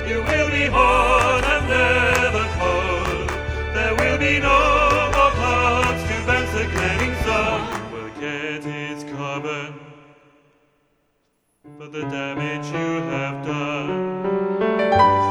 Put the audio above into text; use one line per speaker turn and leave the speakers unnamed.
You will be hot and never cold. There will be no more clouds to vent the clanging sun. Forget its carbon, but the damage you have done.